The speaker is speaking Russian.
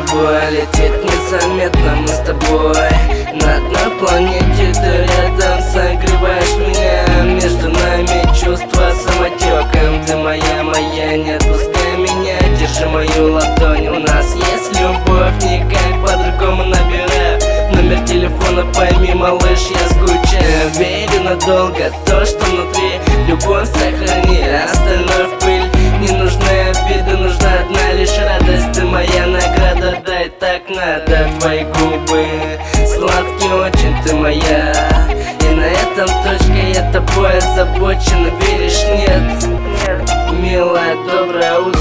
тобой летит незаметно, мы с тобой на одной планете, ты рядом согреваешь меня. Между нами чувства самотеком, ты моя, не отпускай меня. Держи мою ладонь, у нас есть любовь, никак по-другому набираю номер телефона, пойми, малыш, я скучаю. Верю надолго, то, что внутри, любовь сохрани, остальное в пыль. Не нужны обиды, нужна одна лишь радость. Ты моя награда, дай так надо. Твои губы сладкие очень, ты моя. И на этом точка, я тобой озабочен. Веришь, нет? Милая, доброе утро.